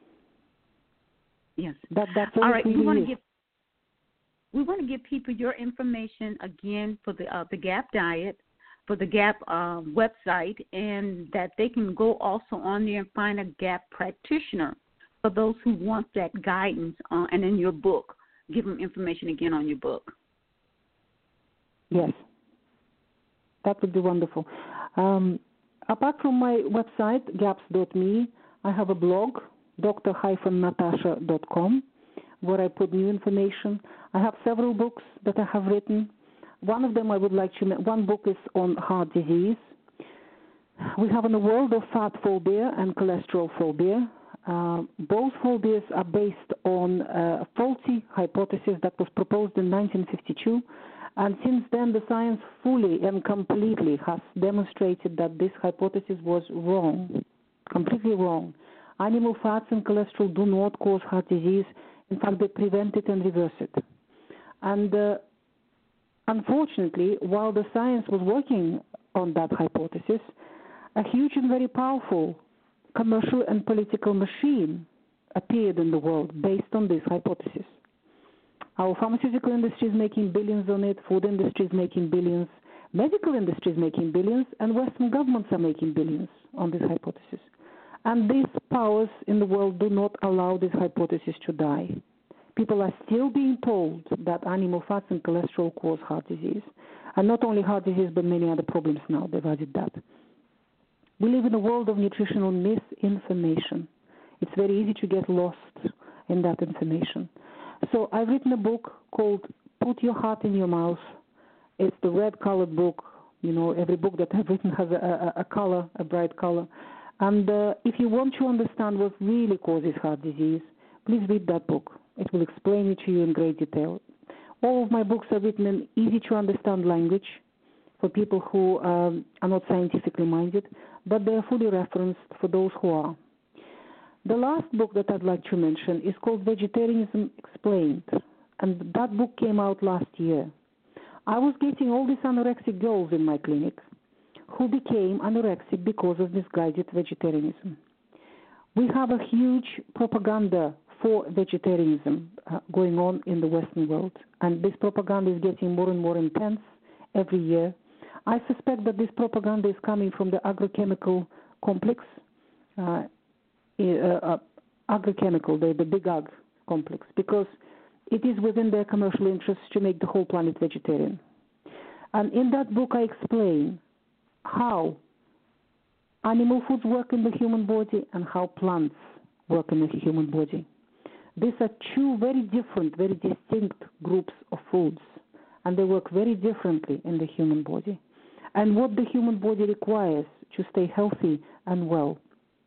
Yes. That, that's all, all right. really we want is. to give we want to give people your information again for the uh, the GAP diet, for the GAP uh, website, and that they can go also on there and find a GAP practitioner for those who want that guidance. Uh, and in your book, give them information again on your book. Yes, that would be wonderful. Um, apart from my website, gaps dot me, I have a blog, d r dash natasha dot com, where I put new information. I have several books that I have written. One of them I would like to mention. One book is on heart disease. We have in the world of fat phobia and cholesterol phobia. Uh, both phobias are based on a faulty hypothesis that was proposed in nineteen fifty-two. And since then, the science fully and completely has demonstrated that this hypothesis was wrong, completely wrong. Animal fats and cholesterol do not cause heart disease. In fact, they prevent it and reverse it. And uh, unfortunately, while the science was working on that hypothesis, a huge and very powerful commercial and political machine appeared in the world based on this hypothesis. Our pharmaceutical industry is making billions on it, food industry is making billions, medical industry is making billions, and Western governments are making billions on this hypothesis. And these powers in the world do not allow this hypothesis to die. People are still being told that animal fats and cholesterol cause heart disease. And not only heart disease, but many other problems now. They've added that. We live in a world of nutritional misinformation. It's very easy to get lost in that information. So I've written a book called Put Your Heart in Your Mouth. It's the red-colored book. You know, every book that I've written has a, a, a color, a bright color. And uh, if you want to understand what really causes heart disease, please read that book. It will explain it to you in great detail. All of my books are written in easy-to-understand language for people who um, are not scientifically minded, but they are fully referenced for those who are. The last book that I'd like to mention is called Vegetarianism Explained, and that book came out last year. I was getting all these anorexic girls in my clinic who became anorexic because of misguided vegetarianism. We have a huge propaganda for vegetarianism uh, going on in the Western world, and this propaganda is getting more and more intense every year. I suspect that this propaganda is coming from the agrochemical complex, uh, uh, uh, agrochemical, the, the big ag complex, because it is within their commercial interests to make the whole planet vegetarian. And in that book I explain how animal foods work in the human body and how plants work in the human body. These are two very different, very distinct groups of foods, and they work very differently in the human body. And what the human body requires to stay healthy and well.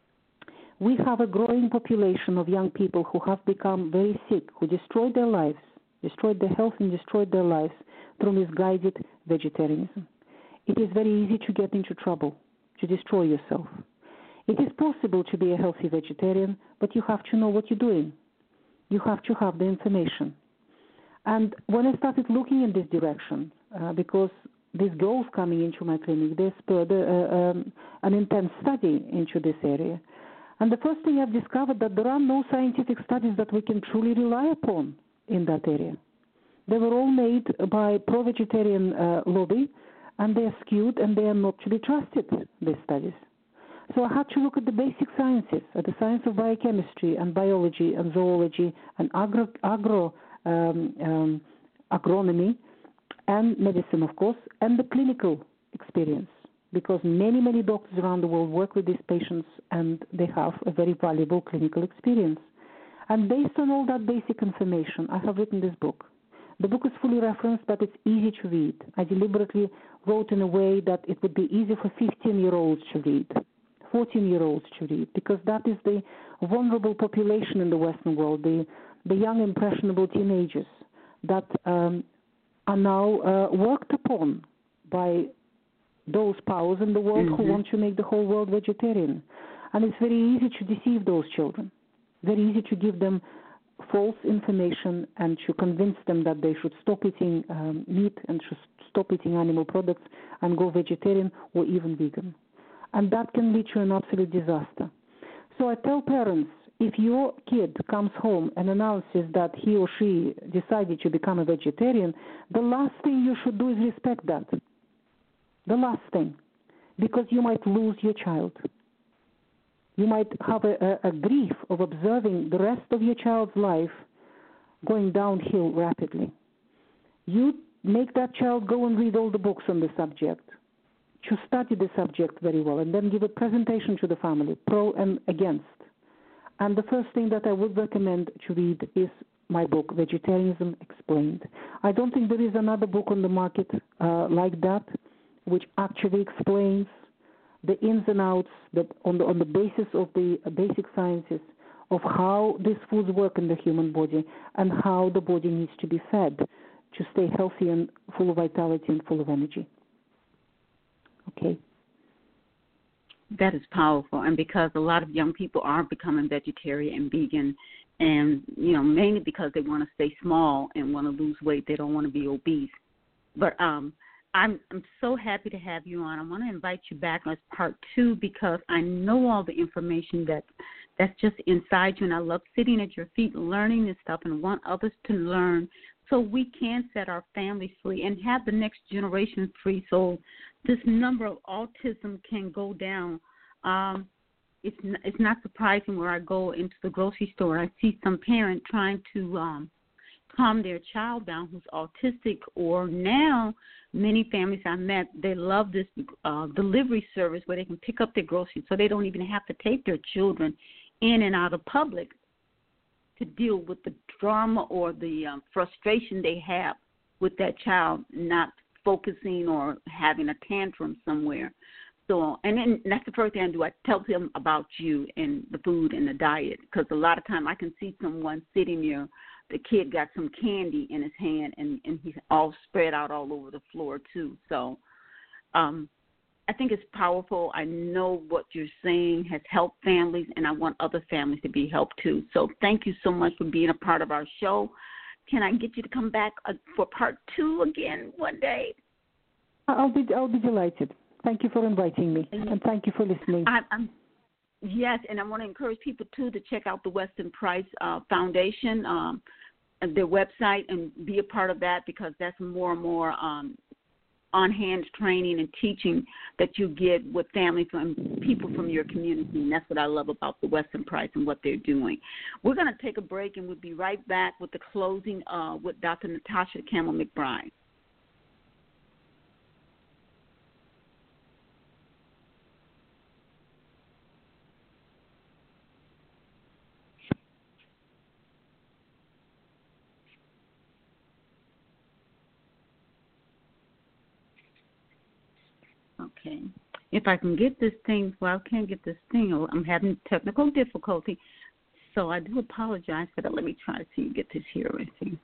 We have a growing population of young people who have become very sick, who destroyed their lives, destroyed their health and destroyed their lives through misguided vegetarianism. It is very easy to get into trouble, to destroy yourself. It is possible to be a healthy vegetarian, but you have to know what you're doing. You have to have the information. And when I started looking in this direction, uh, because these girls coming into my clinic, they spurred uh, um, an intense study into this area. And the first thing I've discovered that there are no scientific studies that we can truly rely upon in that area. They were all made by pro-vegetarian uh, lobby, and they are skewed and they are not to be trusted, these studies. So I had to look at the basic sciences, at the science of biochemistry and biology and zoology and agro, agro um, um, agronomy and medicine, of course, and the clinical experience, because many, many doctors around the world work with these patients and they have a very valuable clinical experience. And based on all that basic information, I have written this book. The book is fully referenced, but it's easy to read. I deliberately wrote in a way that it would be easy for fifteen-year-olds to read, fourteen-year-olds to read, because that is the vulnerable population in the Western world, the, the young, impressionable teenagers that um, are now uh, worked upon by those powers in the world mm-hmm. who want to make the whole world vegetarian. And it's very easy to deceive those children, very easy to give them false information and to convince them that they should stop eating um, meat and should stop eating animal products and go vegetarian or even vegan. And that can lead to an absolute disaster. So I tell parents, if your kid comes home and announces that he or she decided to become a vegetarian, the last thing you should do is respect that. The last thing. Because you might lose your child. You might have a, a, a grief of observing the rest of your child's life going downhill rapidly. You make that child go and read all the books on the subject, to study the subject very well, and then give a presentation to the family, pro and against. And the first thing that I would recommend to read is my book, Vegetarianism Explained. I don't think there is another book on the market uh, like that, which actually explains the ins and outs that on the on the basis of the basic sciences of how these foods work in the human body and how the body needs to be fed to stay healthy and full of vitality and full of energy. Okay. That is powerful, and because a lot of young people are becoming vegetarian and vegan, and you know mainly because they want to stay small and want to lose weight, they don't want to be obese. But um. I'm I'm so happy to have you on. I want to invite you back as part two because I know all the information that that's just inside you, and I love sitting at your feet learning this stuff and want others to learn so we can set our families free and have the next generation free so this number of autism can go down. Um, it's, n- it's not surprising where I go into the grocery store. I see some parent trying to um, calm their child down who's autistic, or now many families I met, they love this uh, delivery service where they can pick up their groceries so they don't even have to take their children in and out of public to deal with the drama or the um, frustration they have with that child not focusing or having a tantrum somewhere. So, and then that's the first thing I do. I tell them about you and the food and the diet, because a lot of time I can see someone sitting there, the kid got some candy in his hand, and, and he's all spread out all over the floor too. So um, I think it's powerful. I know what you're saying has helped families, and I want other families to be helped too. So thank you so much for being a part of our show. Can I get you to come back uh, for part two again one day? I'll be I'll be delighted. Thank you for inviting me, and thank you for listening. I, I'm, yes, and I want to encourage people, too, to check out the Weston Price uh, Foundation, um, and their website, and be a part of that, because that's more and more um, on-hand training and teaching that you get with families and people from your community, and that's what I love about the Weston Price and what they're doing. We're going to take a break, and we'll be right back with the closing uh, with Doctor Natasha Campbell McBride. Okay. If I can get this thing, well, I can't get this thing. I'm having technical difficulty, so I do apologize for that. Let me try to see get this here. Let's see.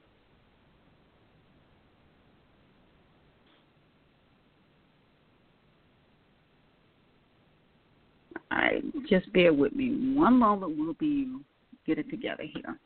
All right, just bear with me. One moment, we'll be get it together here.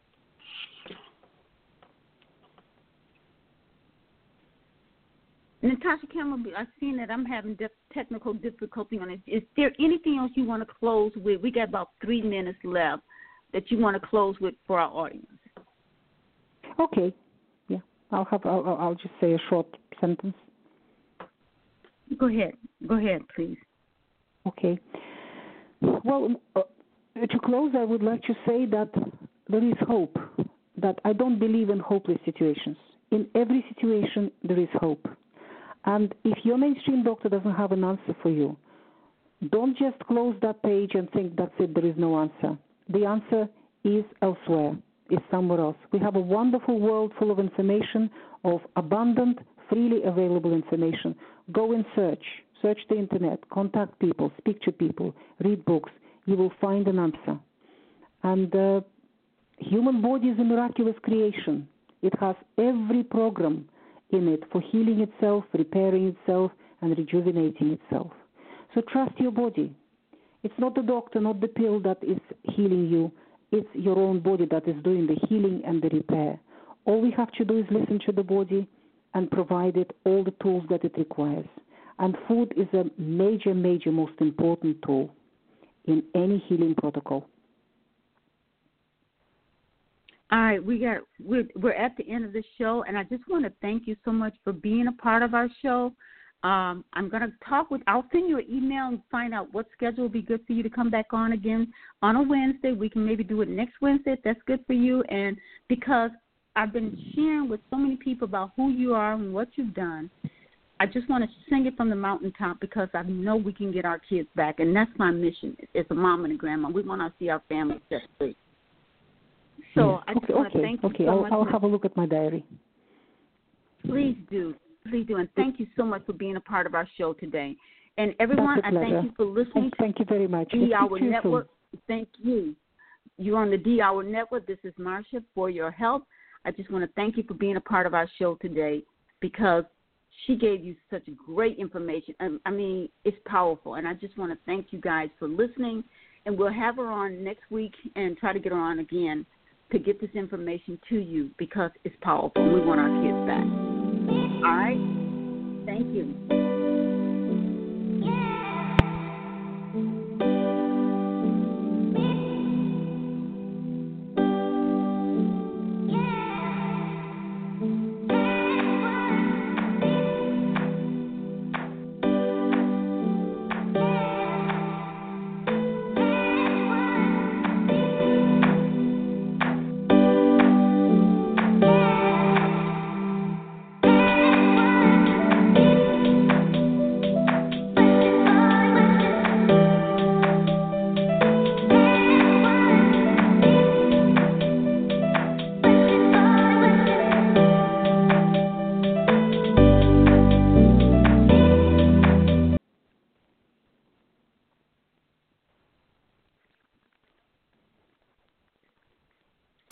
Natasha Campbell, I've seen that I'm having def- technical difficulty on it. Is there anything else you want to close with? We got about three minutes left that you want to close with for our audience. Okay. Yeah, I'll have. I'll, I'll just say a short sentence. Go ahead. Go ahead, please. Okay. Well, uh, to close, I would like to say that there is hope. That I don't believe in hopeless situations. In every situation, there is hope. And if your mainstream doctor doesn't have an answer for you, don't just close that page and think that's it, there is no answer. The answer is elsewhere, is somewhere else. We have a wonderful world full of information, of abundant, freely available information. Go and search. Search the internet, contact people, speak to people, read books. You will find an answer. And the human body is a miraculous creation. It has every program in it for healing itself, repairing itself, and rejuvenating itself. So trust your body. It's not the doctor, not the pill that is healing you. It's your own body that is doing the healing and the repair. All we have to do is listen to the body and provide it all the tools that it requires. And food is a major, major, most important tool in any healing protocol. All right, we got we're we're at the end of the show, and I just want to thank you so much for being a part of our show. Um, I'm going to talk with. I'll send you an email and find out what schedule will be good for you to come back on again on a Wednesday. We can maybe do it next Wednesday if that's good for you. And because I've been sharing with so many people about who you are and what you've done, I just want to sing it from the mountaintop because I know we can get our kids back, and that's my mission as a mom and a grandma. We want to see our families set free. So yes. I just okay, want to okay, thank you okay. so I'll, much. I'll have a look at my diary. Please do. Please do. And thank you so much for being a part of our show today. And everyone, I thank you for listening. Thank you very much. D Hour Network. Soon. Thank you. You're on the D Hour Network. This is Marsha for your help. I just want to thank you for being a part of our show today because she gave you such great information. I mean, it's powerful. And I just want to thank you guys for listening. And we'll have her on next week and try to get her on again to get this information to you because it's powerful and we want our kids back. All right? Thank you.